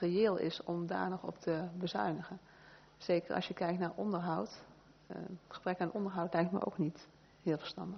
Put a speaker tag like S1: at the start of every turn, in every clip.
S1: reëel is om daar nog op te bezuinigen. Zeker als je kijkt naar onderhoud. Het gebrek aan onderhoud lijkt me ook niet heel verstandig.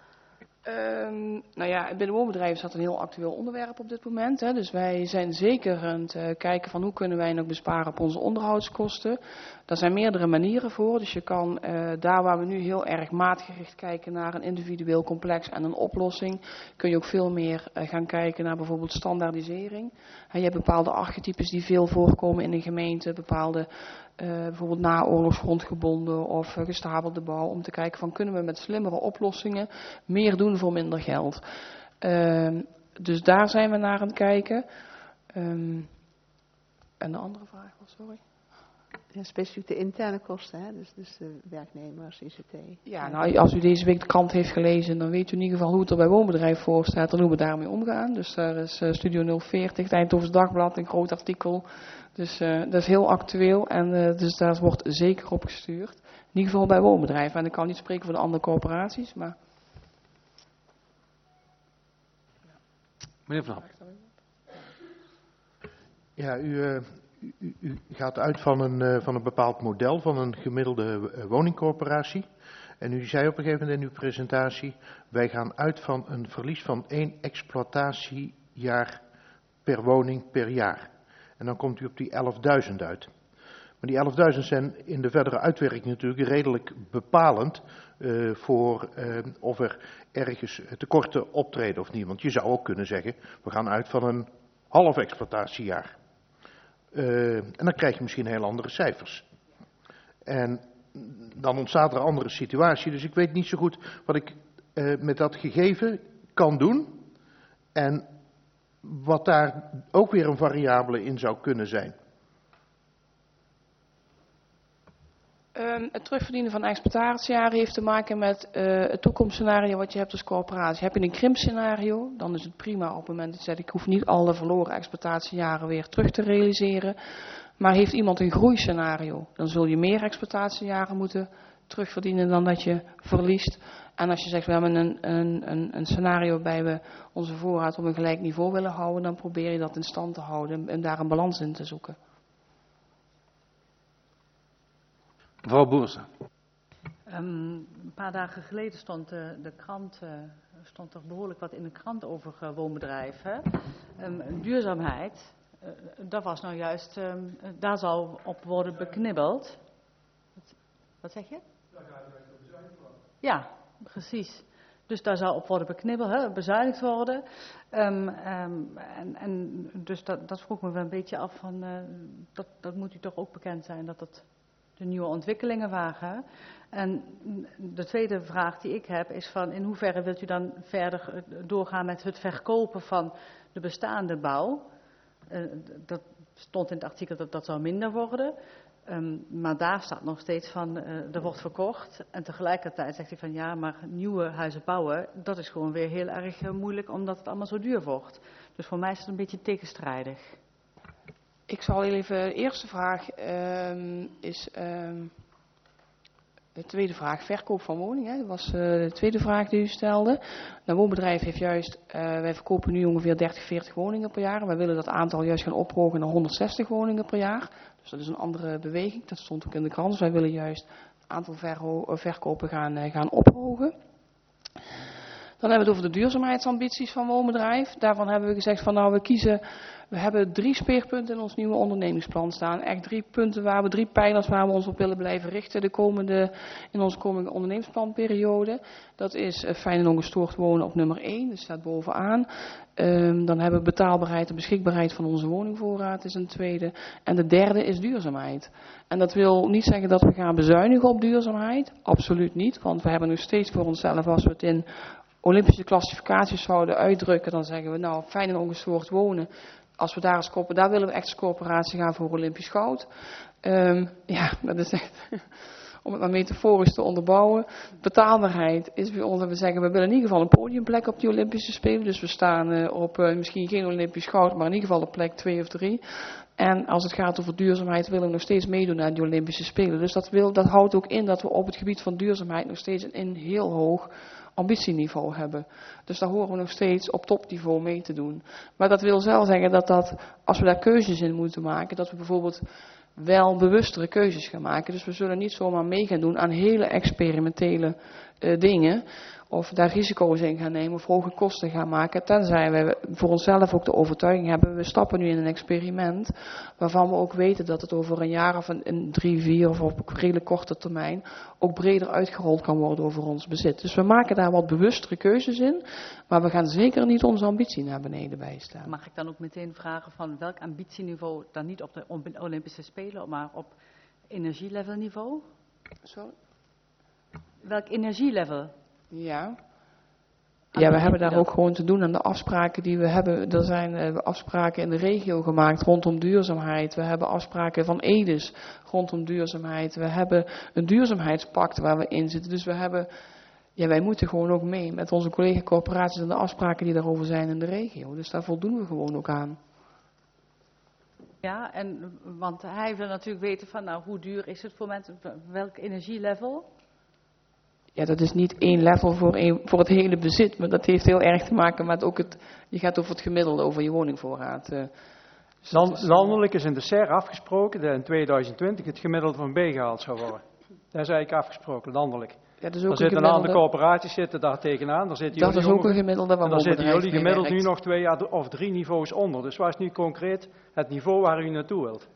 S2: Nou ja, binnen woonbedrijven is dat een heel actueel onderwerp op dit moment. Hè. Dus wij zijn zeker aan het kijken van hoe kunnen wij nog besparen op onze onderhoudskosten. Daar zijn meerdere manieren voor. Dus je kan daar waar we nu heel erg maatgericht kijken naar een individueel complex en een oplossing, kun je ook veel meer gaan kijken naar bijvoorbeeld standaardisering. Je hebt bepaalde archetypes die veel voorkomen in een gemeente, bepaalde bijvoorbeeld naoorlogsgrondgebonden of gestapelde bouw, om te kijken van kunnen we met slimmere oplossingen meer doen voor minder geld. Dus daar zijn we naar aan het kijken. En de andere vraag was, sorry.
S1: Ja, specifiek de interne kosten, hè? Dus de werknemers, ICT.
S2: Ja, nou, als u deze week de krant heeft gelezen, dan weet u in ieder geval hoe het er bij woonbedrijf voor staat en hoe we daarmee omgaan. Dus daar is Studio 040, het Eindhovens Dagblad, een groot artikel. Dus dat is heel actueel en dus daar wordt zeker op gestuurd. In ieder geval bij woonbedrijven. En ik kan niet spreken voor de andere corporaties, maar...
S3: Meneer Van Hap.
S4: Ja, u gaat uit van een bepaald model, van een gemiddelde woningcorporatie. En u zei op een gegeven moment in uw presentatie, wij gaan uit van een verlies van 1 exploitatiejaar per woning per jaar. En dan komt u op die 11.000 uit. Maar die 11.000 zijn in de verdere uitwerking natuurlijk redelijk bepalend voor of er ergens tekorten optreden of niet. Want je zou ook kunnen zeggen, we gaan uit van een half exploitatiejaar. En dan krijg je misschien heel andere cijfers. En dan ontstaat er een andere situatie. Dus ik weet niet zo goed wat ik met dat gegeven kan doen. En wat daar ook weer een variabele in zou kunnen zijn.
S2: Het terugverdienen van exploitatiejaren heeft te maken met het toekomstscenario wat je hebt als corporatie. Heb je een krimpscenario, dan is het prima op het moment dat je zegt ik hoef niet alle verloren exploitatiejaren weer terug te realiseren. Maar heeft iemand een groeiscenario, dan zul je meer exploitatiejaren moeten terugverdienen dan dat je verliest. En als je zegt we hebben een scenario waarbij we onze voorraad op een gelijk niveau willen houden, dan probeer je dat in stand te houden en daar een balans in te zoeken.
S3: Mevrouw Boersen.
S5: Een paar dagen geleden stond de krant, stond er behoorlijk wat in de krant over woonbedrijven. Duurzaamheid, dat was nou juist, daar zou op worden beknibbeld. Wat zeg je? Ja, precies. Dus daar zou op worden beknibbeld, bezuinigd worden. En dus dat vroeg me wel een beetje af van, dat moet u toch ook bekend zijn dat dat de nieuwe ontwikkelingen waren. En de tweede vraag die ik heb is van in hoeverre wilt u dan verder doorgaan met het verkopen van de bestaande bouw? Dat stond in het artikel dat zou minder worden. Maar daar staat nog steeds van er wordt verkocht. En tegelijkertijd zegt hij van ja, maar nieuwe huizen bouwen, dat is gewoon weer heel erg moeilijk omdat het allemaal zo duur wordt. Dus voor mij is het een beetje tegenstrijdig.
S2: Ik zal even, de eerste vraag is de tweede vraag, verkoop van woningen. Dat was de tweede vraag die u stelde. Een woonbedrijf heeft juist, wij verkopen nu ongeveer 30, 40 woningen per jaar. Wij willen dat aantal juist gaan ophogen naar 160 woningen per jaar. Dus dat is een andere beweging, dat stond ook in de krant. Dus wij willen juist het aantal verkopen gaan ophogen. Dan hebben we het over de duurzaamheidsambities van woonbedrijf. Daarvan hebben we gezegd van nou we hebben 3 speerpunten in ons nieuwe ondernemingsplan staan. Echt 3 punten 3 pijlers waar we ons op willen blijven richten in onze komende ondernemingsplanperiode. Dat is fijn en ongestoord wonen op nummer 1, dat staat bovenaan. Dan hebben we betaalbaarheid en beschikbaarheid van onze woningvoorraad is een tweede. En de derde is duurzaamheid. En dat wil niet zeggen dat we gaan bezuinigen op duurzaamheid. Absoluut niet, want we hebben nu steeds voor onszelf als we het in Olympische klassificaties zouden uitdrukken, dan zeggen we nou fijn en ongestoord wonen. Als we daar daar willen we echt als corporatie gaan voor Olympisch goud. Ja, dat is echt om het maar metaforisch te onderbouwen. Betaalbaarheid is bij ons dat we zeggen, we willen in ieder geval een podiumplek op die Olympische Spelen. Dus we staan op misschien geen Olympisch goud, maar in ieder geval op plek 2 of 3. En als het gaat over duurzaamheid willen we nog steeds meedoen aan die Olympische Spelen. Dus dat houdt ook in dat we op het gebied van duurzaamheid nog steeds een heel hoog ambitieniveau hebben. Dus daar horen we nog steeds op topniveau mee te doen. Maar dat wil wel zeggen dat als we daar keuzes in moeten maken, dat we bijvoorbeeld wel bewustere keuzes gaan maken. Dus we zullen niet zomaar mee gaan doen aan hele experimentele dingen. Of daar risico's in gaan nemen of hoge kosten gaan maken. Tenzij we voor onszelf ook de overtuiging hebben. We stappen nu in een experiment. Waarvan we ook weten dat het over een jaar of een 3, 4 of op redelijk korte termijn. Ook breder uitgerold kan worden over ons bezit. Dus we maken daar wat bewustere keuzes in. Maar we gaan zeker niet onze ambitie naar beneden bijstellen.
S5: Mag ik dan ook meteen vragen van welk ambitieniveau dan niet op de Olympische Spelen, maar op energielevelniveau?
S2: Sorry?
S5: Welk energielevel?
S2: Ja, we hebben daar ook gewoon te doen aan de afspraken die we hebben. Er zijn afspraken in de regio gemaakt rondom duurzaamheid. We hebben afspraken van EDIS rondom duurzaamheid. We hebben een duurzaamheidspact waar we in zitten. Dus wij moeten gewoon ook mee met onze collega-corporaties en de afspraken die daarover zijn in de regio. Dus daar voldoen we gewoon ook aan.
S5: Ja, want hij wil natuurlijk weten van hoe duur is het voor mensen, welk energielevel?
S2: Ja, dat is niet één level voor het hele bezit, maar dat heeft heel erg te maken met ook je gaat over het gemiddelde, over je woningvoorraad.
S6: Landelijk is in de SER afgesproken dat in 2020 het gemiddelde van B gehaald zou worden. Dat is eigenlijk afgesproken, landelijk.
S2: Ja, dat is ook
S6: er zitten een aantal corporaties daar tegenaan. Dat is
S2: ook een gemiddelde.
S6: En dan zitten jullie gemiddeld nu nog 2 of 3 niveaus onder. Dus wat is nu concreet het niveau waar u naartoe wilt?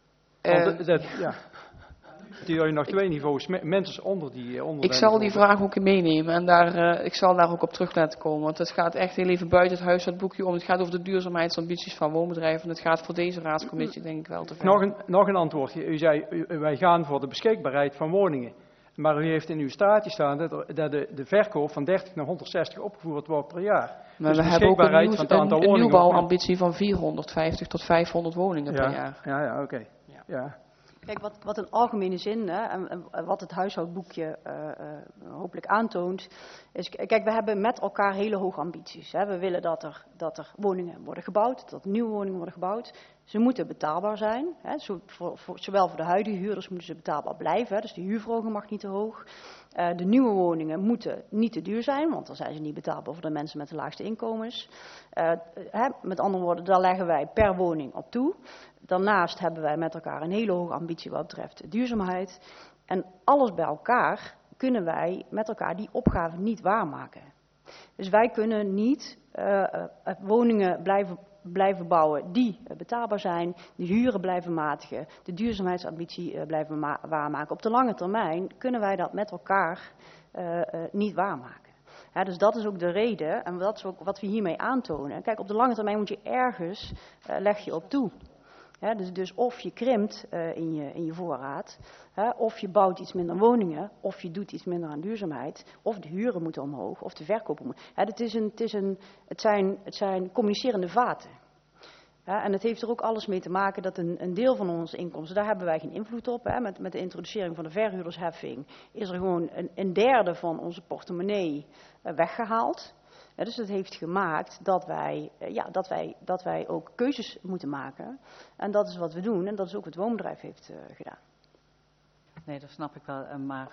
S6: Die jullie nog 2 niveaus mensen onder die onder.
S2: Ik zal die vraag ook meenemen en ik zal daar ook op terug laten komen. Want het gaat echt heel even buiten het huishoudboekje om. Het gaat over de duurzaamheidsambities van woonbedrijven. En het gaat voor deze raadscommissie denk ik wel te ver.
S6: Nog een antwoordje. U zei, wij gaan voor de beschikbaarheid van woningen. Maar u heeft in uw staatje staan dat de verkoop van 30 naar 160 opgevoerd wordt per jaar.
S2: Maar
S6: dus
S2: we hebben ook een nieuwbouwambitie van 450 tot 500 woningen per jaar.
S6: Ja, oké. Ja.
S7: Kijk, wat in algemene zin, en wat het huishoudboekje hopelijk aantoont, is, kijk, we hebben met elkaar hele hoge ambities. Hè. We willen dat er woningen worden gebouwd, dat nieuwe woningen worden gebouwd. Ze moeten betaalbaar zijn, hè. Zowel voor de huidige huurders moeten ze betaalbaar blijven, hè. Dus de huurverhoging mag niet te hoog. De nieuwe woningen moeten niet te duur zijn, want dan zijn ze niet betaalbaar voor de mensen met de laagste inkomens. Met andere woorden, daar leggen wij per woning op toe. Daarnaast hebben wij met elkaar een hele hoge ambitie wat betreft duurzaamheid. En alles bij elkaar kunnen wij met elkaar die opgave niet waarmaken. Dus wij kunnen niet woningen blijven bouwen die betaalbaar zijn, de huren blijven matigen, de duurzaamheidsambitie blijven waarmaken. Op de lange termijn kunnen wij dat met elkaar niet waarmaken. Ja, dus dat is ook de reden en dat is ook wat we hiermee aantonen. Kijk, op de lange termijn moet je ergens, leg je op toe. Ja, dus of je krimpt in je voorraad, of je bouwt iets minder woningen, of je doet iets minder aan duurzaamheid, of de huren moeten omhoog, of de verkopen moeten. Het zijn communicerende vaten. Ja, en het heeft er ook alles mee te maken dat een deel van onze inkomsten, daar hebben wij geen invloed op. Hè. Met de introducering van de verhuurdersheffing is er gewoon een derde van onze portemonnee weggehaald. Ja, dus dat heeft gemaakt dat wij ook keuzes moeten maken. En dat is wat we doen en dat is ook wat het woonbedrijf heeft gedaan.
S5: Nee, dat snap ik wel. Maar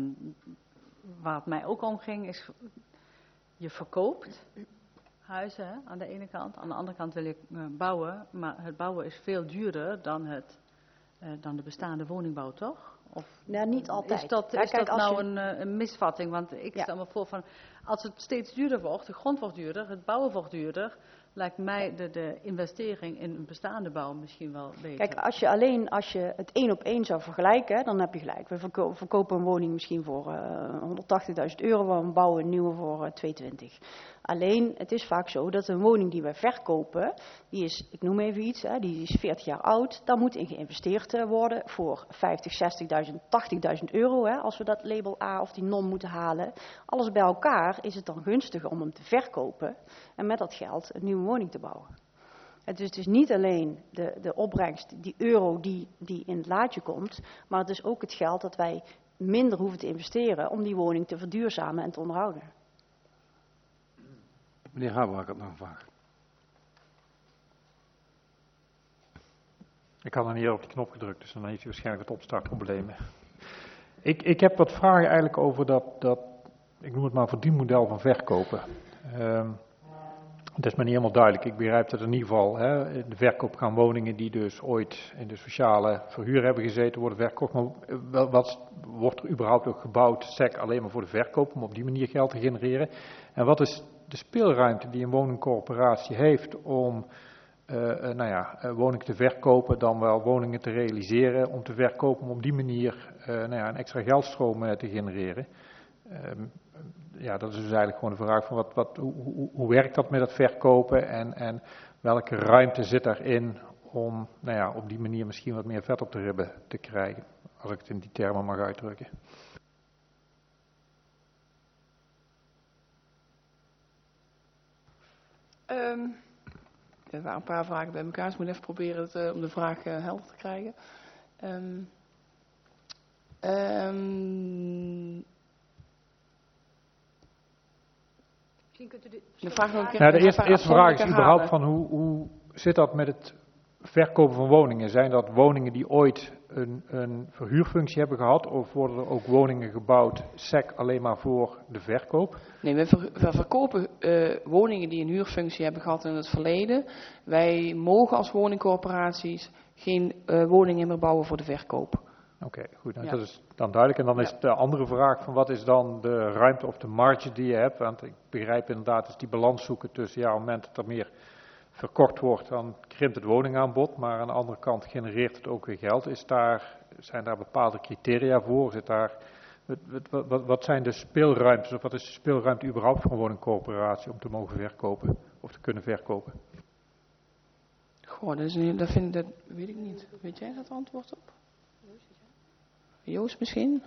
S5: waar het mij ook om ging is, je verkoopt huizen hè, aan de ene kant. Aan de andere kant wil je bouwen, maar het bouwen is veel duurder dan de bestaande woningbouw, toch? Of
S7: niet altijd.
S5: Is dat een misvatting? Want ik stel me voor van, als het steeds duurder wordt, de grond wordt duurder, het bouwen wordt duurder, lijkt mij de investering in een bestaande bouw misschien wel beter.
S7: Kijk, als je het 1 op 1 zou vergelijken, dan heb je gelijk. We verkopen een woning misschien voor €180.000, maar we bouwen een nieuwe voor 220. Alleen, het is vaak zo dat een woning die wij verkopen, die is, ik noem even iets, die is 40 jaar oud. Daar moet in geïnvesteerd worden voor 50, 60.000, €80.000, als we dat label A of die non moeten halen. Alles bij elkaar is het dan gunstiger om hem te verkopen en met dat geld een nieuwe woning te bouwen. Dus het is niet alleen de opbrengst, die euro die in het laadje komt, maar het is ook het geld dat wij minder hoeven te investeren om die woning te verduurzamen en te onderhouden.
S3: Meneer Haberak had nog een vraag.
S8: Ik had nog niet op die knop gedrukt, dus dan heeft u waarschijnlijk wat opstartproblemen. Ik heb wat vragen eigenlijk over dat ik noem het maar verdienmodel van verkopen. Dat is me niet helemaal duidelijk. Ik begrijp dat in ieder geval de verkoop gaan woningen die dus ooit in de sociale verhuur hebben gezeten worden verkocht. Maar wat wordt er überhaupt ook gebouwd, SEC alleen maar voor de verkoop, om op die manier geld te genereren? En wat is de speelruimte die een woningcorporatie heeft om woningen te verkopen, dan wel woningen te realiseren, om te verkopen, om op die manier een extra geldstroom te genereren? Dat is dus eigenlijk gewoon de vraag van hoe werkt dat met het verkopen en welke ruimte zit daarin om op die manier misschien wat meer vet op de ribben te krijgen, als ik het in die termen mag uitdrukken.
S2: Er waren een paar vragen bij elkaar, dus ik moet even proberen om de vraag helder te krijgen. De vraag nog een keer.
S8: De eerste vraag is überhaupt van hoe zit dat met het verkopen van woningen? Zijn dat woningen die ooit een verhuurfunctie hebben gehad, of worden er ook woningen gebouwd, SEC alleen maar voor de verkoop?
S2: Nee, we verkopen woningen die een huurfunctie hebben gehad in het verleden. Wij mogen als woningcorporaties geen woningen meer bouwen voor de verkoop.
S8: Oké, goed. Nou, dat is dan duidelijk. En dan is de andere vraag van wat is dan de ruimte of de marge die je hebt? Want ik begrijp inderdaad, is die balans zoeken tussen, op het moment dat er meer verkocht wordt, dan krimpt het woningaanbod, maar aan de andere kant genereert het ook weer geld. Zijn daar bepaalde criteria voor? Wat zijn de speelruimtes, of wat is de speelruimte überhaupt voor een woningcorporatie om te mogen verkopen of te kunnen verkopen?
S2: Goh, dat weet ik niet. Weet jij dat antwoord op? Joost misschien?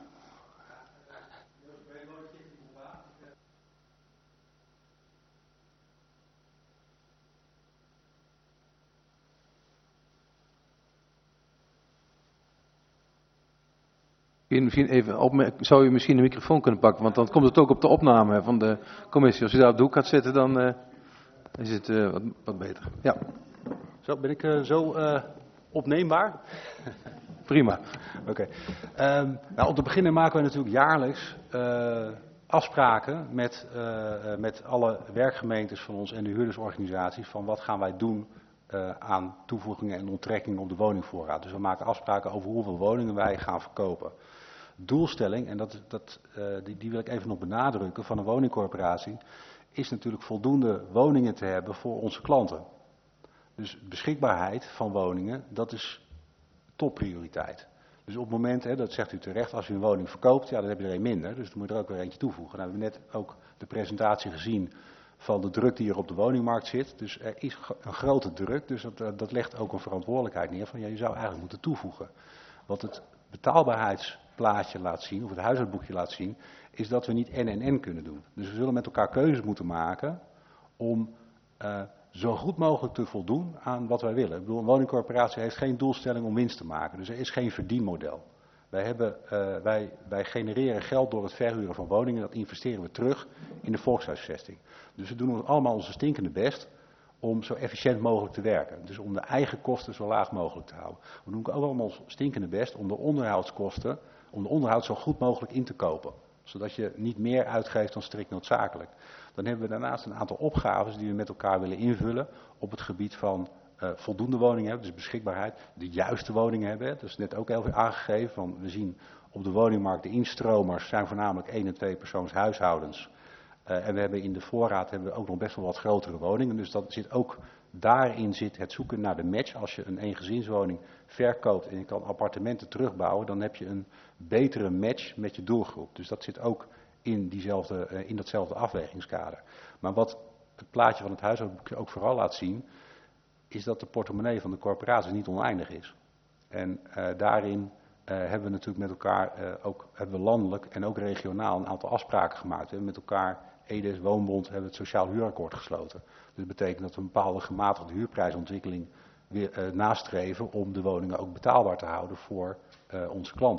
S3: Zou u misschien de microfoon kunnen pakken, want dan komt het ook op de opname van de commissie. Als u daar op de hoek gaat zitten, dan is het wat beter. Ja.
S9: Zo, ben ik zo opneembaar?
S3: Prima.
S9: Oké. Om te beginnen maken we natuurlijk jaarlijks afspraken met alle werkgemeentes van ons en de huurdersorganisaties van wat gaan wij doen aan toevoegingen en onttrekkingen op de woningvoorraad. Dus we maken afspraken over hoeveel woningen wij gaan verkopen. Doelstelling, en die wil ik even nog benadrukken, van een woningcorporatie, is natuurlijk voldoende woningen te hebben voor onze klanten. Dus beschikbaarheid van woningen, dat is topprioriteit. Dus op het moment, dat zegt u terecht, als u een woning verkoopt, dan heb je er een minder. Dus dan moet je er ook weer eentje toevoegen. Nou, we hebben net ook de presentatie gezien van de druk die er op de woningmarkt zit. Dus er is een grote druk, dus dat legt ook een verantwoordelijkheid neer van je zou eigenlijk moeten toevoegen. Wat het betaalbaarheidsplaatje laat zien, of het huishoudboekje laat zien, is dat we niet en kunnen doen. Dus we zullen met elkaar keuzes moeten maken om zo goed mogelijk te voldoen aan wat wij willen. Ik bedoel, een woningcorporatie heeft geen doelstelling om winst te maken, dus er is geen verdienmodel. Wij genereren geld door het verhuren van woningen, dat investeren we terug in de volkshuisvesting. Dus we doen allemaal onze stinkende best om zo efficiënt mogelijk te werken. Dus om de eigen kosten zo laag mogelijk te houden. We doen ook allemaal ons stinkende best om de onderhoudskosten, om de onderhoud zo goed mogelijk in te kopen. Zodat je niet meer uitgeeft dan strikt noodzakelijk. Dan hebben we daarnaast een aantal opgaves die we met elkaar willen invullen op het gebied van voldoende woningen hebben, dus beschikbaarheid, de juiste woningen hebben. Dat is net ook heel veel aangegeven, want we zien op de woningmarkt de instromers zijn voornamelijk 1- en 2-persoons huishoudens. En we hebben in de voorraad ook nog best wel wat grotere woningen, dus daarin zit het zoeken naar de match. Als je een eengezinswoning verkoopt en je kan appartementen terugbouwen, dan heb je een betere match met je doelgroep. Dus dat zit ook in datzelfde afwegingskader. Maar wat het plaatje van het huishoudboekje ook vooral laat zien, is dat de portemonnee van de corporatie niet oneindig is. En daarin hebben we natuurlijk met elkaar, hebben we landelijk en ook regionaal een aantal afspraken gemaakt. We hebben met elkaar, EDES Woonbond, hebben het sociaal huurakkoord gesloten. Dus dat betekent dat we een bepaalde gematigde huurprijsontwikkeling weer nastreven om de woningen ook betaalbaar te houden voor onze klanten.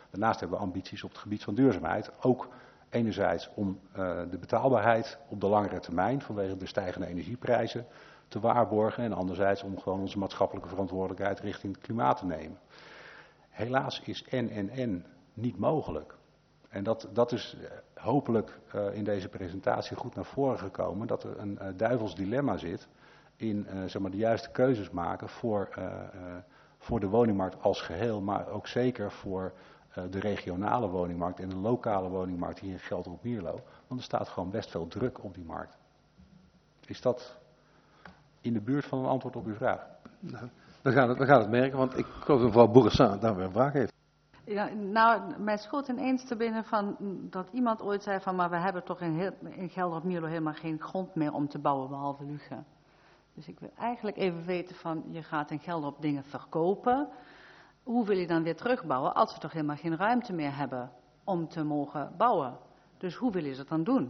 S9: Daarnaast hebben we ambities op het gebied van duurzaamheid. Ook enerzijds om de betaalbaarheid op de langere termijn vanwege de stijgende energieprijzen te waarborgen. En anderzijds om gewoon onze maatschappelijke verantwoordelijkheid richting het klimaat te nemen. Helaas is en niet mogelijk. En dat is hopelijk in deze presentatie goed naar voren gekomen. Dat er een duivels dilemma zit in zeg maar de juiste keuzes maken voor de woningmarkt als geheel. Maar ook zeker voor de regionale woningmarkt en de lokale woningmarkt hier in Gelderop-Mierlo. Want er staat gewoon best veel druk op die markt. Is dat in de buurt van een antwoord op uw vraag?
S3: Nou, we gaan het merken, want ik geloof dat mevrouw Bourassa daar weer een vraag heeft.
S5: Ja, nou, mij schoot ineens te binnen van dat iemand ooit zei van, maar we hebben toch in Gelderop-Mierlo helemaal geen grond meer om te bouwen, behalve Lugen. Dus ik wil eigenlijk even weten van, je gaat in Gelderop dingen verkopen. Hoe wil je dan weer terugbouwen als we toch helemaal geen ruimte meer hebben om te mogen bouwen? Dus hoe wil je dat dan doen?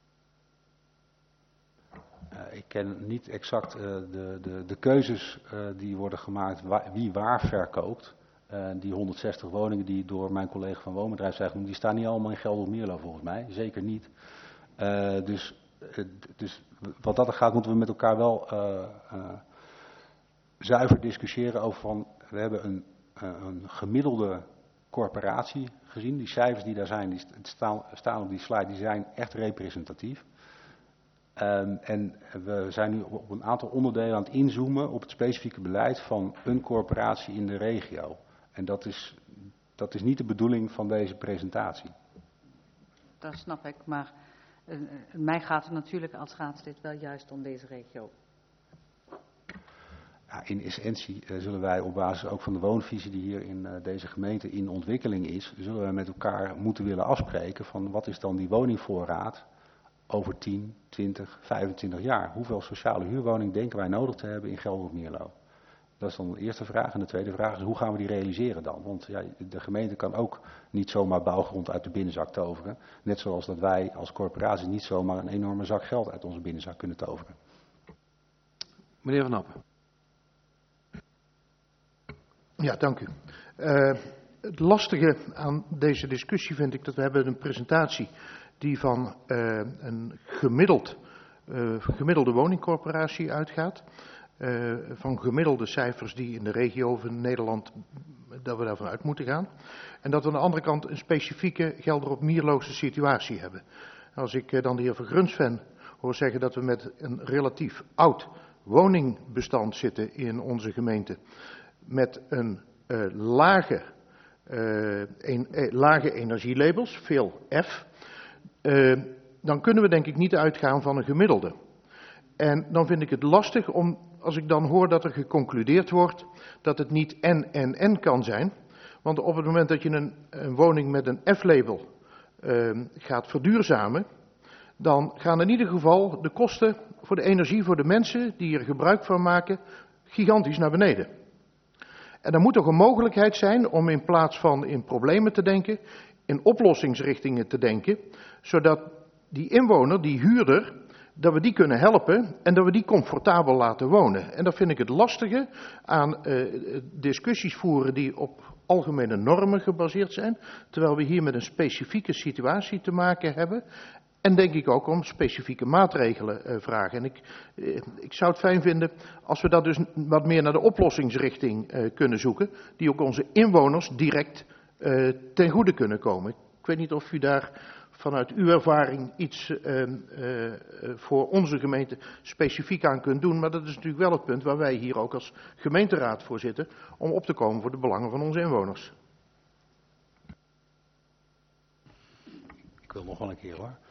S9: Ik ken niet exact de keuzes die worden gemaakt, wie waar verkoopt. Die 160 woningen die door mijn collega van Woonbedrijf zijn genoemd, die staan niet allemaal in Gelderop-Mierlo volgens mij. Zeker niet. Dus wat dat er gaat, moeten we met elkaar wel zuiver discussiëren over van, we hebben een gemiddelde corporatie gezien. Die cijfers die daar zijn, die staan op die slide, die zijn echt representatief. En we zijn nu op een aantal onderdelen aan het inzoomen op het specifieke beleid van een corporatie in de regio. En dat is niet de bedoeling van deze presentatie.
S5: Dat snap ik, maar mij gaat het natuurlijk als raadslid wel juist om deze regio.
S9: Ja, in essentie zullen wij op basis ook van de woonvisie die hier in deze gemeente in ontwikkeling is, zullen wij met elkaar moeten willen afspreken van wat is dan die woningvoorraad over 10, 20, 25 jaar. Hoeveel sociale huurwoning denken wij nodig te hebben in Gelderop-Mierlo? Dat is dan de eerste vraag. En de tweede vraag is, hoe gaan we die realiseren dan? Want ja, de gemeente kan ook niet zomaar bouwgrond uit de binnenzak toveren. Net zoals dat wij als corporatie niet zomaar een enorme zak geld uit onze binnenzak kunnen toveren.
S3: Meneer Van Appen.
S4: Ja, dank u. Het lastige aan deze discussie vind ik dat we hebben een presentatie die van een gemiddelde woningcorporatie uitgaat. Van gemiddelde cijfers die in de regio van Nederland, dat we daarvan uit moeten gaan. En dat we aan de andere kant een specifieke Gelderop-Mierloze situatie hebben. Als ik dan de heer Van Grunsven hoor zeggen dat we met een relatief oud woningbestand zitten in onze gemeente. Met een lage energielabels, veel F. Dan kunnen we denk ik niet uitgaan van een gemiddelde. En dan vind ik het lastig om, als ik dan hoor dat er geconcludeerd wordt dat het niet en kan zijn. Want op het moment dat je een woning met een F-label gaat verduurzamen, dan gaan in ieder geval de kosten voor de energie voor de mensen die er gebruik van maken gigantisch naar beneden. En er moet toch een mogelijkheid zijn om in plaats van in problemen te denken, in oplossingsrichtingen te denken, zodat die inwoner, die huurder, dat we die kunnen helpen en dat we die comfortabel laten wonen. En dat vind ik het lastige aan discussies voeren die op algemene normen gebaseerd zijn, terwijl we hier met een specifieke situatie te maken hebben. En denk ik ook om specifieke maatregelen vragen. En ik zou het fijn vinden als we dat dus wat meer naar de oplossingsrichting kunnen zoeken, die ook onze inwoners direct ten goede kunnen komen. Ik weet niet of u daar vanuit uw ervaring iets voor onze gemeente specifiek aan kunt doen, maar dat is natuurlijk wel het punt waar wij hier ook als gemeenteraad voor zitten, om op te komen voor de belangen van onze inwoners.
S9: Ik wil nog wel een keer hoor.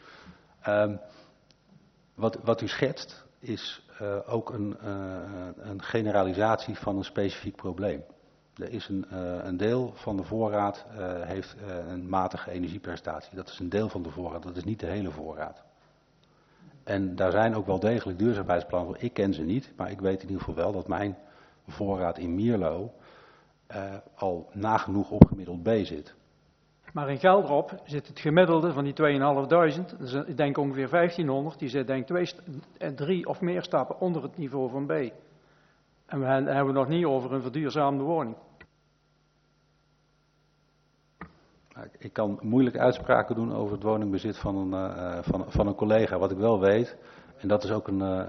S9: Wat u schetst is ook een generalisatie van een specifiek probleem. Er is een deel van de voorraad heeft een matige energieprestatie. Dat is een deel van de voorraad, dat is niet de hele voorraad. En daar zijn ook wel degelijk duurzaamheidsplannen voor. Ik ken ze niet, maar ik weet in ieder geval wel dat mijn voorraad in Mierlo al nagenoeg op gemiddeld B zit.
S6: Maar in Gelderop zit het gemiddelde van die 2.500, dus ik denk ongeveer 1500, die zit denk ik 3 of meer stappen onder het niveau van B. En we hebben nog niet over een verduurzaamde woning.
S9: Ik kan moeilijk uitspraken doen over het woningbezit van een collega. Wat ik wel weet, en dat is ook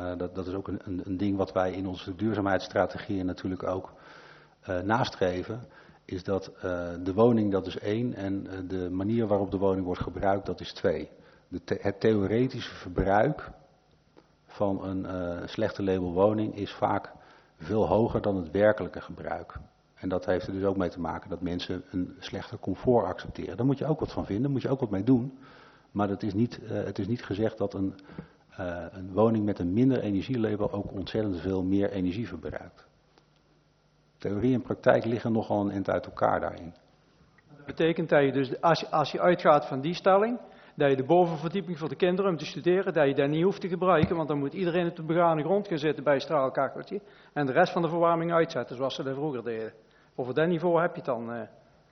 S9: een ding wat wij in onze duurzaamheidsstrategieën natuurlijk ook nastreven, is dat de woning dat is 1 en de manier waarop de woning wordt gebruikt dat is 2. Het theoretische verbruik van een slechte label woning is vaak veel hoger dan het werkelijke gebruik. En dat heeft er dus ook mee te maken dat mensen een slechter comfort accepteren. Daar moet je ook wat van vinden, daar moet je ook wat mee doen. Maar het is niet gezegd dat een woning met een minder energielabel ook ontzettend veel meer energie verbruikt. Theorie en praktijk liggen nogal een eind uit elkaar daarin.
S6: Dat betekent dat je dus, als je uitgaat van die stelling, dat je de bovenverdieping voor de kinderen om te studeren, dat je dat niet hoeft te gebruiken, want dan moet iedereen op de begane grond gaan zitten bij een straalkacheltje en de rest van de verwarming uitzetten, zoals ze dat vroeger deden. Over dat niveau heb je het dan.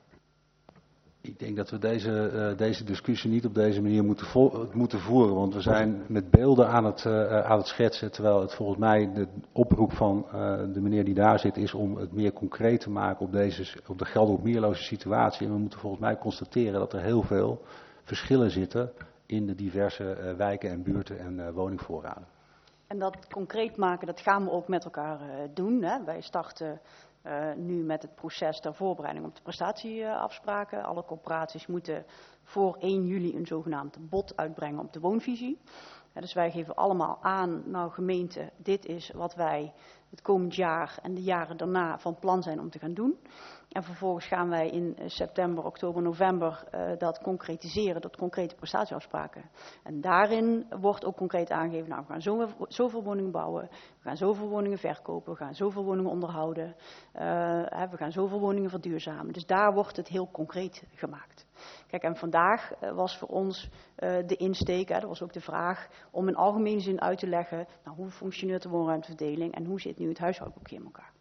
S9: Ik denk dat we deze discussie niet op deze manier moeten voeren, want we zijn met beelden aan het schetsen, terwijl het volgens mij de oproep van de meneer die daar zit is om het meer concreet te maken op de Gelderop-Mierloze situatie. En we moeten volgens mij constateren dat er heel veel verschillen zitten in de diverse wijken en buurten en woningvoorraden.
S7: En dat concreet maken, dat gaan we ook met elkaar doen. Hè. Wij starten nu met het proces ter voorbereiding op de prestatieafspraken. Alle corporaties moeten voor 1 juli een zogenaamd bod uitbrengen op de woonvisie. Dus wij geven allemaal aan, nou gemeente, dit is wat wij het komend jaar en de jaren daarna van plan zijn om te gaan doen. En vervolgens gaan wij in september, oktober, november dat concretiseren, dat concrete prestatieafspraken. En daarin wordt ook concreet aangegeven, nou we gaan zoveel woningen bouwen, we gaan zoveel woningen verkopen, we gaan zoveel woningen onderhouden, we gaan zoveel woningen verduurzamen. Dus daar wordt het heel concreet gemaakt. Kijk, en vandaag was voor ons de insteek, dat was ook de vraag, om in algemene zin uit te leggen, nou, hoe functioneert de woonruimteverdeling en hoe zit nu het huishoudboekje in elkaar.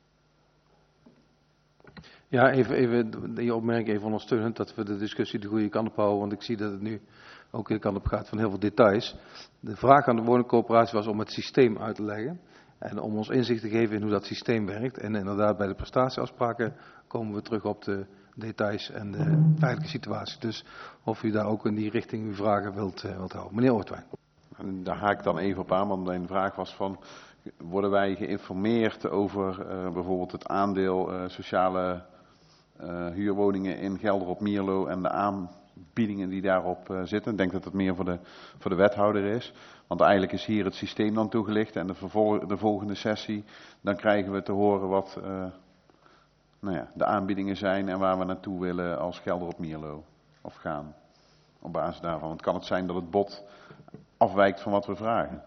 S3: Ja, even die opmerking even ondersteunend, dat we de discussie de goede kant op houden, want ik zie dat het nu ook de kant op gaat van heel veel details. De vraag aan de woningcorporatie was om het systeem uit te leggen en om ons inzicht te geven in hoe dat systeem werkt. En inderdaad bij de prestatieafspraken komen we terug op de details en de feitelijke situatie. Dus of u daar ook in die richting uw vragen wilt houden. Meneer Oortwijn.
S10: Daar haak ik dan even op aan, want mijn vraag was van, worden wij geïnformeerd over bijvoorbeeld het aandeel sociale huurwoningen in Gelderop-Mierlo en de aanbiedingen die daarop zitten? Ik denk dat het meer voor de wethouder is, want eigenlijk is hier het systeem dan toegelicht en de volgende sessie, dan krijgen we te horen wat de aanbiedingen zijn en waar we naartoe willen als Gelderop-Mierlo of gaan op basis daarvan. Want kan het zijn dat het bod afwijkt van wat we vragen?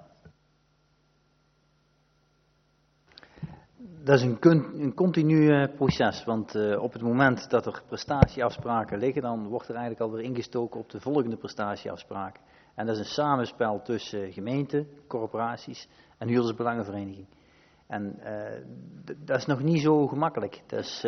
S11: Dat is een continu proces, want op het moment dat er prestatieafspraken liggen, dan wordt er eigenlijk alweer ingestoken op de volgende prestatieafspraken. En dat is een samenspel tussen gemeenten, corporaties en huurdersbelangenvereniging. En dat is nog niet zo gemakkelijk. Dus,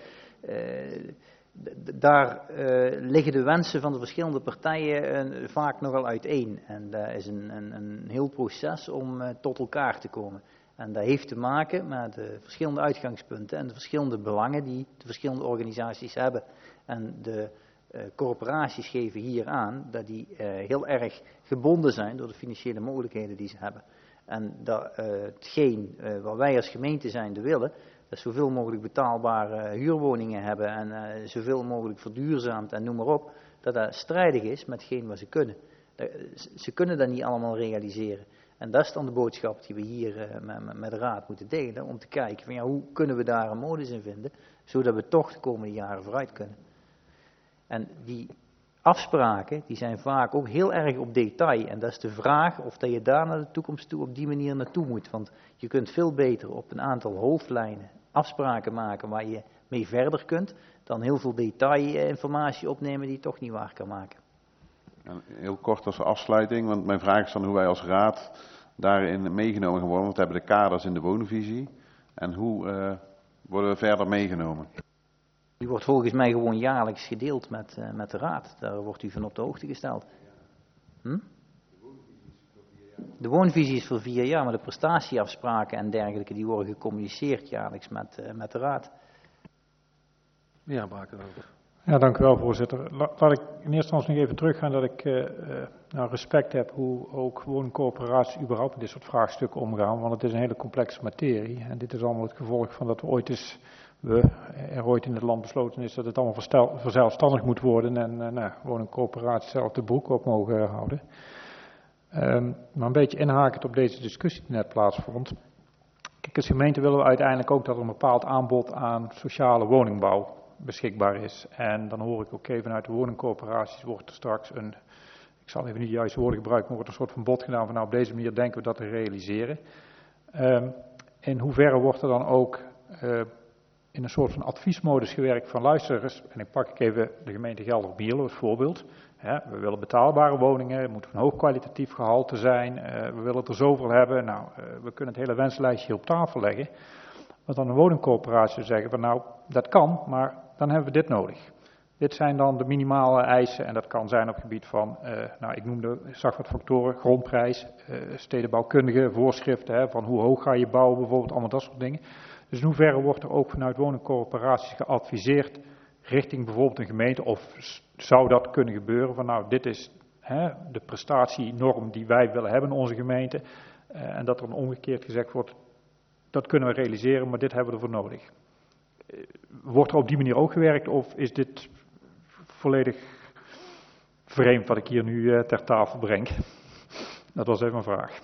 S11: daar liggen de wensen van de verschillende partijen vaak nogal uiteen. En dat is een heel proces om tot elkaar te komen. En dat heeft te maken met de verschillende uitgangspunten en de verschillende belangen die de verschillende organisaties hebben. En de corporaties geven hier aan dat die heel erg gebonden zijn door de financiële mogelijkheden die ze hebben. En dat hetgeen wat wij als gemeente zijnde willen, dat zoveel mogelijk betaalbare huurwoningen hebben en zoveel mogelijk verduurzaamd en noem maar op, dat dat strijdig is met hetgeen wat ze kunnen. Ze kunnen dat niet allemaal realiseren. En dat is dan de boodschap die we hier met de raad moeten delen, om te kijken van ja, hoe kunnen we daar een modus in vinden, zodat we toch de komende jaren vooruit kunnen. En die afspraken, die zijn vaak ook heel erg op detail. En dat is de vraag of dat je daar naar de toekomst toe op die manier naartoe moet. Want je kunt veel beter op een aantal hoofdlijnen afspraken maken waar je mee verder kunt, dan heel veel detailinformatie opnemen die je toch niet waar kan maken.
S10: Heel kort als afsluiting, want mijn vraag is dan hoe wij als raad daarin meegenomen gaan worden. Want we hebben de kaders in de woonvisie. En hoe worden we verder meegenomen?
S11: Die wordt volgens mij gewoon jaarlijks gedeeld met de raad. Daar wordt u van op de hoogte gesteld. De woonvisie is voor 4 jaar, maar de prestatieafspraken en dergelijke, die worden gecommuniceerd jaarlijks met de raad.
S3: Ja, Baken ook.
S8: Ja, dank u wel, voorzitter. Laat ik in eerste instantie nog even teruggaan dat ik respect heb hoe ook woningcorporaties überhaupt met dit soort vraagstukken omgaan, want het is een hele complexe materie. En dit is allemaal het gevolg van dat er ooit in het land besloten is dat het allemaal verzelfstandig moet worden en woningcorporaties zelf de broek op mogen houden. Maar een beetje inhakend op deze discussie die net plaatsvond. Kijk, als gemeente willen we uiteindelijk ook dat er een bepaald aanbod aan sociale woningbouw beschikbaar is. En dan hoor ik ook even vanuit de woningcorporaties wordt er straks ik zal even niet de juiste woorden gebruiken, maar wordt een soort van bod gedaan van nou op deze manier denken we dat te realiseren. In hoeverre wordt er dan ook in een soort van adviesmodus gewerkt van luisterers, en ik pak even de gemeente Gelderop-Mierlo als voorbeeld. We willen betaalbare woningen, het moet van hoog kwalitatief gehalte zijn, we willen er zoveel hebben. Nou, we kunnen het hele wenslijstje op tafel leggen. Wat dan een woningcorporatie zou zeggen van nou, dat kan, maar dan hebben we dit nodig. Dit zijn dan de minimale eisen en dat kan zijn op het gebied van, ik zag wat factoren, grondprijs, stedenbouwkundige voorschriften, van hoe hoog ga je bouwen bijvoorbeeld, allemaal dat soort dingen. Dus in hoeverre wordt er ook vanuit woningcorporaties geadviseerd richting bijvoorbeeld een gemeente, of zou dat kunnen gebeuren van nou, dit is de prestatienorm die wij willen hebben in onze gemeente, en dat er dan omgekeerd gezegd wordt, dat kunnen we realiseren, maar dit hebben we ervoor nodig. Wordt er op die manier ook gewerkt of is dit volledig vreemd wat ik hier nu ter tafel breng? Dat was even een vraag.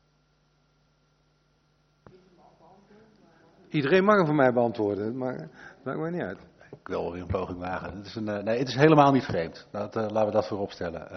S3: Iedereen mag hem voor mij beantwoorden, maar dat maakt mij niet uit.
S9: Ik wil wel weer een poging wagen. Het is helemaal niet vreemd. Laten we dat voorop stellen.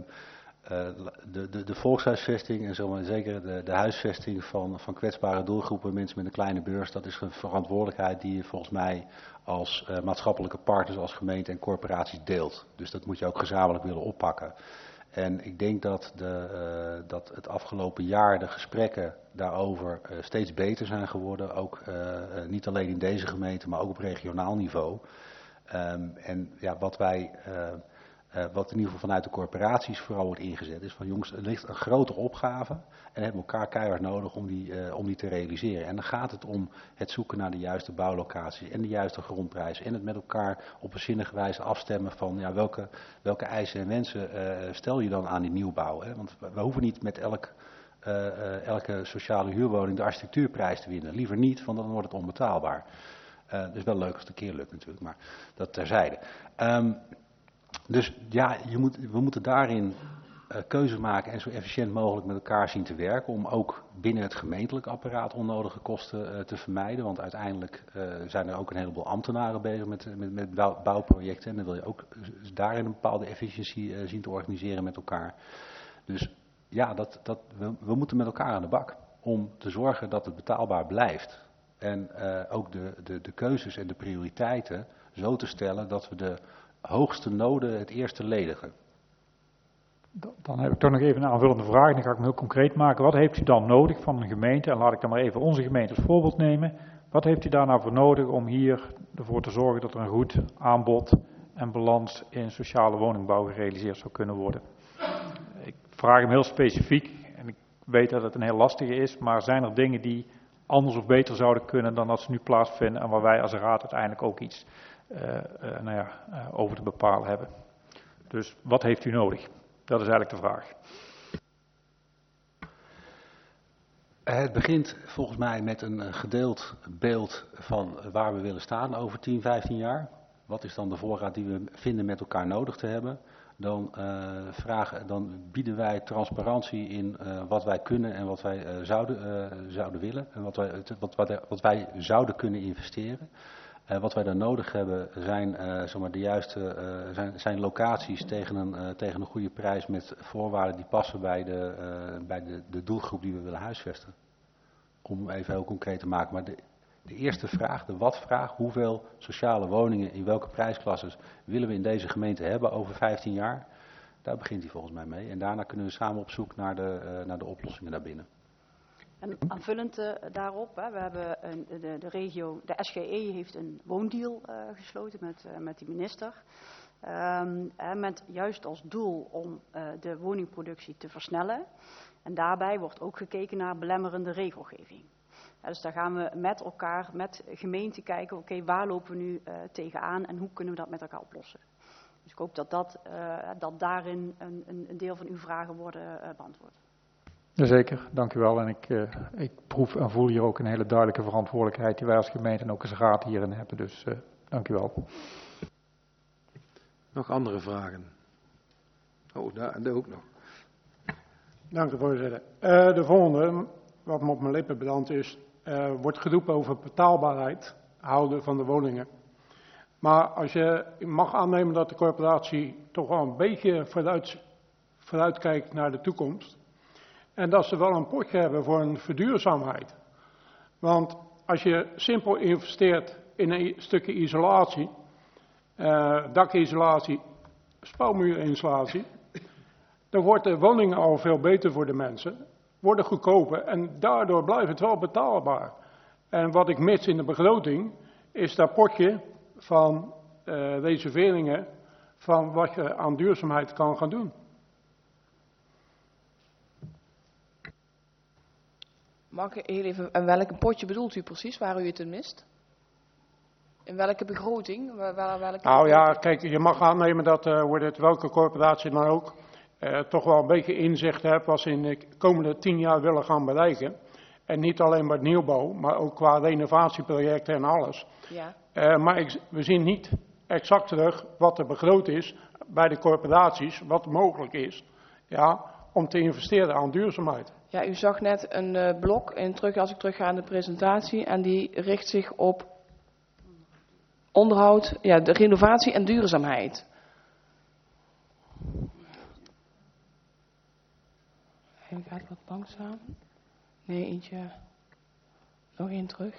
S9: De volkshuisvesting en zo, zeker de huisvesting van kwetsbare doelgroepen, mensen met een kleine beurs, dat is een verantwoordelijkheid die je volgens mij als maatschappelijke partners, als gemeente en corporaties deelt. Dus dat moet je ook gezamenlijk willen oppakken. En ik denk dat het afgelopen jaar de gesprekken daarover steeds beter zijn geworden. Ook niet alleen in deze gemeente, maar ook op regionaal niveau. Wat in ieder geval vanuit de corporaties vooral wordt ingezet is van jongens, er ligt een grote opgave en we hebben elkaar keihard nodig om die te realiseren. En dan gaat het om het zoeken naar de juiste bouwlocaties en de juiste grondprijs en het met elkaar op een zinnige wijze afstemmen van welke eisen en wensen stel je dan aan die nieuwbouw. Hè? Want we hoeven niet met elke sociale huurwoning de architectuurprijs te winnen. Liever niet, want dan wordt het onbetaalbaar. Dus wel leuk als het een keer lukt natuurlijk, maar dat terzijde. Dus ja, we moeten daarin keuzes maken en zo efficiënt mogelijk met elkaar zien te werken om ook binnen het gemeentelijk apparaat onnodige kosten te vermijden. Want uiteindelijk zijn er ook een heleboel ambtenaren bezig met bouwprojecten en dan wil je ook daarin een bepaalde efficiëntie zien te organiseren met elkaar. Dus ja, we moeten met elkaar aan de bak om te zorgen dat het betaalbaar blijft. En ook de keuzes en de prioriteiten zo te stellen dat we de hoogste noden het eerste ledigen.
S8: Dan heb ik toch nog even een aanvullende vraag, dan ga ik hem heel concreet maken. Wat heeft u dan nodig van een gemeente, en laat ik dan maar even onze gemeente als voorbeeld nemen. Wat heeft u daar nou voor nodig om hier ervoor te zorgen dat er een goed aanbod en balans in sociale woningbouw gerealiseerd zou kunnen worden? Ik vraag hem heel specifiek en ik weet dat het een heel lastige is, maar zijn er dingen die anders of beter zouden kunnen dan dat ze nu plaatsvinden en waar wij als raad uiteindelijk ook iets over te bepalen hebben. Dus wat heeft u nodig? Dat is eigenlijk de vraag.
S9: Het begint volgens mij met een gedeeld beeld van waar we willen staan over 10, 15 jaar. Wat is dan de voorraad die we vinden met elkaar nodig te hebben? Dan bieden wij transparantie in wat wij kunnen en wat wij zouden willen. En wat wij zouden kunnen investeren. Wat wij dan nodig hebben zijn locaties tegen een goede prijs met voorwaarden die passen bij de doelgroep die we willen huisvesten. Om even heel concreet te maken. Maar de eerste vraag, de wat-vraag, hoeveel sociale woningen in welke prijsklasses willen we in deze gemeente hebben over 15 jaar? Daar begint hij volgens mij mee. En daarna kunnen we samen op zoek naar de oplossingen daarbinnen.
S7: En aanvullend daarop, we hebben de regio, de SGE heeft een woondeal gesloten met de minister. Met juist als doel om de woningproductie te versnellen. En daarbij wordt ook gekeken naar belemmerende regelgeving. Dus daar gaan we met elkaar, met gemeenten kijken, oké, waar lopen we nu tegenaan en hoe kunnen we dat met elkaar oplossen. Dus ik hoop dat daarin een deel van uw vragen worden beantwoord.
S8: Jazeker, dank u wel. En ik proef en voel hier ook een hele duidelijke verantwoordelijkheid die wij als gemeente en ook als raad hierin hebben. Dus dank u wel.
S3: Nog andere vragen? Oh, daar ook nog.
S12: Dank u, voorzitter. De volgende, wat me op mijn lippen bedankt is, wordt geroepen over betaalbaarheid houden van de woningen. Maar als je mag aannemen dat de corporatie toch wel een beetje vooruit kijkt naar de toekomst. En dat ze wel een potje hebben voor een verduurzaamheid. Want als je simpel investeert in een stukje isolatie, dakisolatie, spouwmuurinstallatie, dan wordt de woning al veel beter voor de mensen, worden goedkoper en daardoor blijft het wel betaalbaar. En wat ik mis in de begroting is dat potje van reserveringen van wat je aan duurzaamheid kan gaan doen.
S2: Mag ik heel even, en welk potje bedoelt u precies, waar u het in mist? In welke begroting?
S12: Nou ja, kijk, je mag aannemen dat wordt het welke corporatie dan ook toch wel een beetje inzicht hebt wat ze in de komende 10 jaar willen gaan bereiken. En niet alleen met nieuwbouw, maar ook qua renovatieprojecten en alles.
S2: Ja.
S12: Maar we zien niet exact terug wat er begroot is bij de corporaties, wat mogelijk is, ja, om te investeren aan duurzaamheid.
S2: Ja, u zag net een blok, als ik terug ga aan de presentatie, en die richt zich op onderhoud, ja, de renovatie en duurzaamheid. Hij gaat wat langzaam. Nee, eentje. Nog één terug.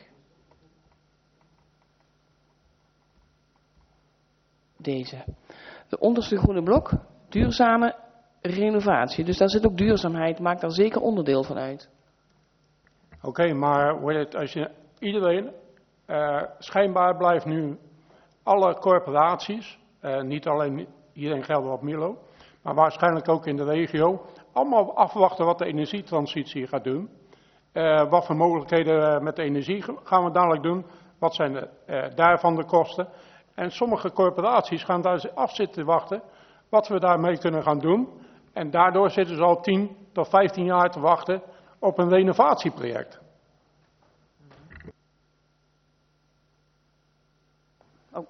S2: Deze. De onderste groene blok, duurzame renovatie. Dus daar zit ook duurzaamheid, maakt daar zeker onderdeel van uit.
S12: Oké, maar als je iedereen, schijnbaar blijft nu alle corporaties, niet alleen hier in Gelderop-Mierlo, maar waarschijnlijk ook in de regio, allemaal afwachten wat de energietransitie gaat doen. Wat voor mogelijkheden met de energie gaan we dadelijk doen? Wat zijn daarvan de kosten? En sommige corporaties gaan daar af zitten wachten wat we daarmee kunnen gaan doen. En daardoor zitten ze al 10 tot 15 jaar te wachten op een renovatieproject.
S7: Oh,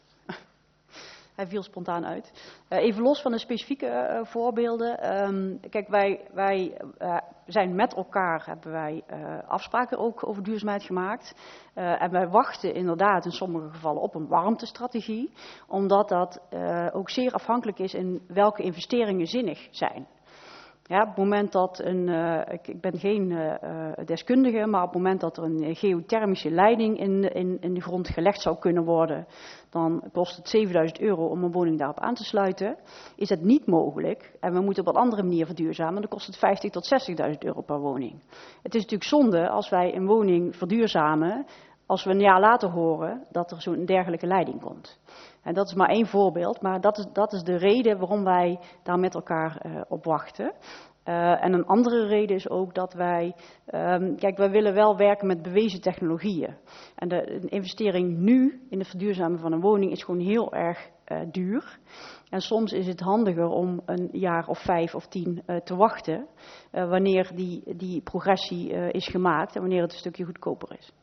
S7: hij viel spontaan uit. Even los van de specifieke voorbeelden. Kijk, wij zijn met elkaar, hebben wij afspraken ook over duurzaamheid gemaakt. En wij wachten inderdaad in sommige gevallen op een warmtestrategie. Omdat dat ook zeer afhankelijk is in welke investeringen zinnig zijn. Ja, op het moment dat ik ben geen deskundige, maar op het moment dat er een geothermische leiding in de grond gelegd zou kunnen worden, dan kost het €7.000 om een woning daarop aan te sluiten. Is dat niet mogelijk en we moeten op een andere manier verduurzamen, dan kost het €50.000 tot €60.000 per woning. Het is natuurlijk zonde als wij een woning verduurzamen, als we een jaar later horen dat er zo'n dergelijke leiding komt. En dat is maar één voorbeeld, maar dat is de reden waarom wij daar met elkaar op wachten. En een andere reden is ook dat wij willen wel werken met bewezen technologieën. En de investering nu in het verduurzamen van een woning is gewoon heel erg duur. En soms is het handiger om een jaar of 5 of 10 te wachten, wanneer die progressie is gemaakt en wanneer het een stukje goedkoper is.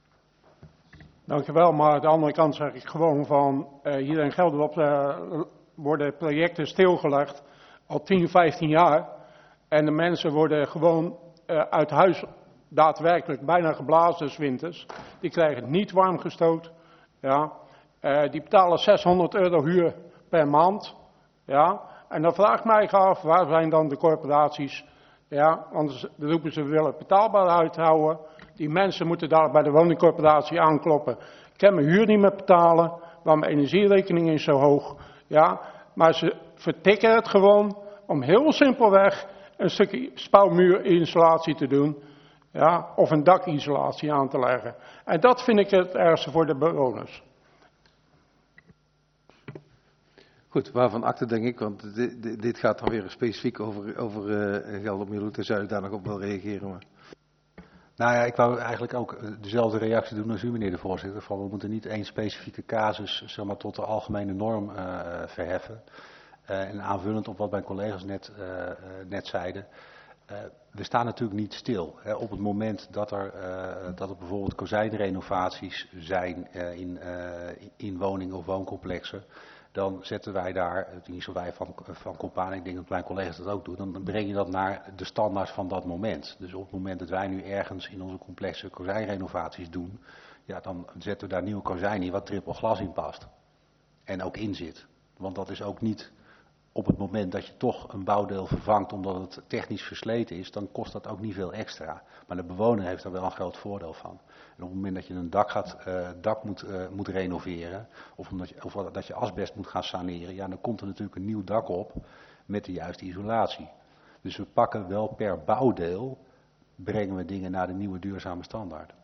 S12: Dankjewel, maar aan de andere kant zeg ik gewoon van hier in Gelderop worden projecten stilgelegd al 10, 15 jaar. En de mensen worden gewoon uit huis daadwerkelijk bijna geblazen 's winters. Die krijgen niet warm gestoot. Ja. Die betalen €600 huur per maand. Ja. En dan vraag ik mij af, waar zijn dan de corporaties? Ja, want dan roepen ze, we willen betaalbaarheid houden. Die mensen moeten daar bij de woningcorporatie aankloppen. Ik kan mijn huur niet meer betalen, want mijn energierekening is zo hoog. Ja, maar ze vertikken het gewoon om heel simpelweg een stukje spouwmuurinstallatie te doen. Ja, of een dakisolatie aan te leggen. En dat vind ik het ergste voor de bewoners.
S3: Goed, waarvan akte denk ik, want dit gaat dan weer specifiek over Gelderop-Mierlo, dus zou ik daar nog op wil reageren. Maar.
S9: Nou ja, ik wou eigenlijk ook dezelfde reactie doen als u, meneer de voorzitter. Van we moeten niet één specifieke casus zeg maar, tot de algemene norm verheffen. En aanvullend op wat mijn collega's net zeiden. We staan natuurlijk niet stil. Hè. Op het moment dat er bijvoorbeeld kozijnrenovaties zijn in woningen of wooncomplexen. Dan zetten wij daar, niet zo wij van Compaan, ik denk dat mijn collega's dat ook doen, dan breng je dat naar de standaard van dat moment. Dus op het moment dat wij nu ergens in onze complexe kozijnrenovaties doen, ja, dan zetten we daar nieuwe kozijn in wat triple glas in past. En ook in zit. Want dat is ook niet op het moment dat je toch een bouwdeel vervangt omdat het technisch versleten is, dan kost dat ook niet veel extra. Maar de bewoner heeft daar wel een groot voordeel van. En op het moment dat je een dak moet renoveren, of dat je asbest moet gaan saneren, ja, dan komt er natuurlijk een nieuw dak op met de juiste isolatie. Dus we pakken wel per bouwdeel, brengen we dingen naar de nieuwe duurzame standaard.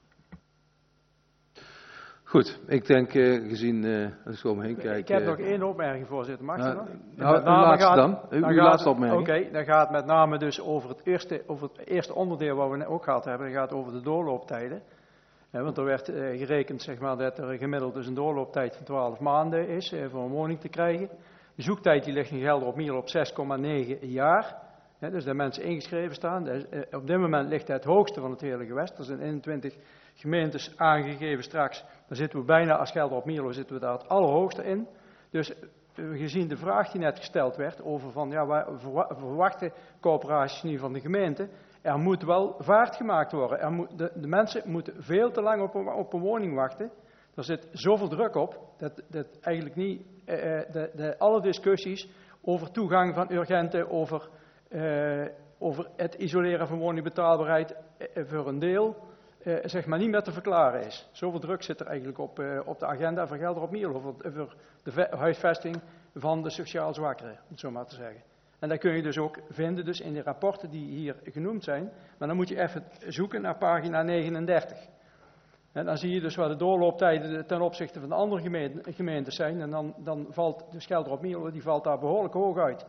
S3: Goed, ik denk gezien, als ik zo omheen kijk...
S6: Ik heb nog één opmerking, voorzitter. Mag je nog?
S3: Nou, uw laatste dan? Uw laatste opmerking.
S6: Oké, dan gaat met name dus over het eerste onderdeel wat we ook gehad hebben. Dat gaat over de doorlooptijden. Want er werd gerekend zeg maar, dat er gemiddeld dus een doorlooptijd van 12 maanden is voor een woning te krijgen. De zoektijd die ligt in Gelderop-Miel op 6,9 jaar. Dus dat mensen ingeschreven staan. Op dit moment ligt het hoogste van het hele gewest. Er zijn 21 gemeentes aangegeven straks. Dan zitten we bijna, als Gelderop-Mierlo, zitten we daar het allerhoogste in. Dus gezien de vraag die net gesteld werd over van, ja, waar verwachten coöperaties nu van de gemeente? Er moet wel vaart gemaakt worden. De mensen moeten veel te lang op een woning wachten. Er zit zoveel druk op, dat eigenlijk niet, alle discussies over toegang van urgenten, over het isoleren van woningbetaalbaarheid voor een deel, zeg maar niet meer te verklaren is. Zoveel druk zit er eigenlijk op de agenda van Gelderop-Mierlo, voor de huisvesting van de sociaal zwakkeren, om het zo maar te zeggen. En dat kun je dus ook vinden dus in de rapporten die hier genoemd zijn, maar dan moet je even zoeken naar pagina 39. En dan zie je dus waar de doorlooptijden ten opzichte van de andere gemeentes zijn, en dan valt dus Gelderop-Mierlo, die valt daar behoorlijk hoog uit.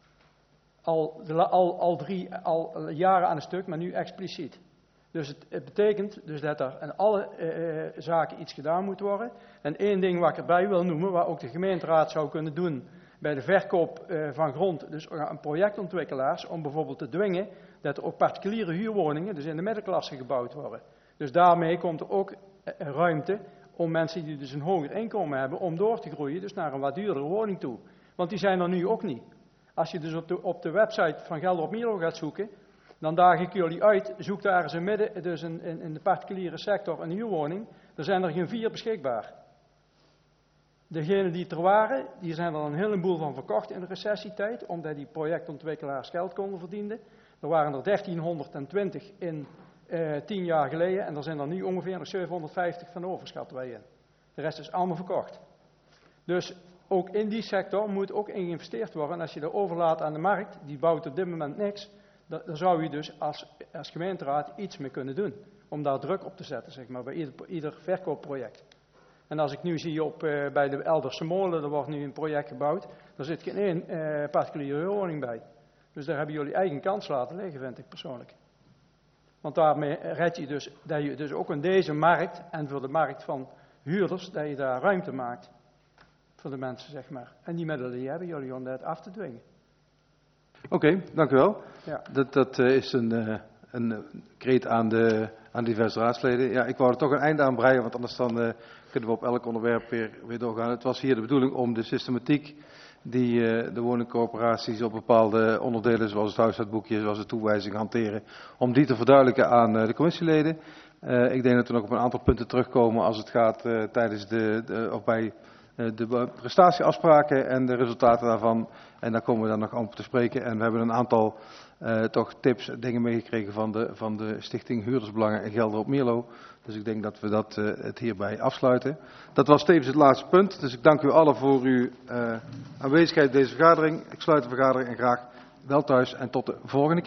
S6: Al jaren aan een stuk, maar nu expliciet. Dus het betekent dus dat er aan alle zaken iets gedaan moet worden. En één ding wat ik erbij wil noemen, waar ook de gemeenteraad zou kunnen doen bij de verkoop van grond, dus aan projectontwikkelaars, om bijvoorbeeld te dwingen dat er ook particuliere huurwoningen, dus in de middenklasse, gebouwd worden. Dus daarmee komt er ook ruimte om mensen die dus een hoger inkomen hebben, om door te groeien, dus naar een wat duurdere woning toe. Want die zijn er nu ook niet. Als je dus op de website van Gelderop-Mierlo gaat zoeken, dan daag ik jullie uit, zoek daar eens dus in de particuliere sector een huurwoning. Er zijn er geen 4 beschikbaar. Degenen die er waren, die zijn er een heleboel van verkocht in de recessietijd, omdat die projectontwikkelaars geld konden verdienen. Er waren er 1320 in 10 jaar geleden en er zijn er nu ongeveer nog 750 van overschatten wij in. De rest is allemaal verkocht. Dus ook in die sector moet ook in geïnvesteerd worden. En als je dat overlaat aan de markt, die bouwt op dit moment niks, dan zou je dus als gemeenteraad iets mee kunnen doen. Om daar druk op te zetten, zeg maar, bij ieder verkoopproject. En als ik nu zie bij de Elderse Molen, er wordt nu een project gebouwd, daar zit geen één particuliere huurwoning bij. Dus daar hebben jullie eigen kans laten liggen, vind ik persoonlijk. Want daarmee red je dus, dat je dus ook in deze markt, en voor de markt van huurders, dat je daar ruimte maakt. Voor de mensen, zeg maar. En die middelen die hebben jullie om dat af te dwingen.
S3: Oké, dank u wel.
S6: Ja.
S3: Dat is een kreet aan diverse raadsleden. Ja, ik wou er toch een einde aan breien, want anders dan kunnen we op elk onderwerp weer doorgaan. Het was hier de bedoeling om de systematiek die de woningcorporaties op bepaalde onderdelen, zoals het huishoudboekje, zoals de toewijzing hanteren, om die te verduidelijken aan de commissieleden. Ik denk dat we nog op een aantal punten terugkomen als het gaat tijdens of bij de prestatieafspraken en de resultaten daarvan. En daar komen we dan nog op te spreken. En we hebben een aantal toch tips, dingen meegekregen van de Stichting Huurdersbelangen in Gelderop-Mierlo. Dus ik denk dat we het hierbij afsluiten. Dat was tevens het laatste punt. Dus ik dank u allen voor uw aanwezigheid in deze vergadering. Ik sluit de vergadering en graag wel thuis en tot de volgende keer.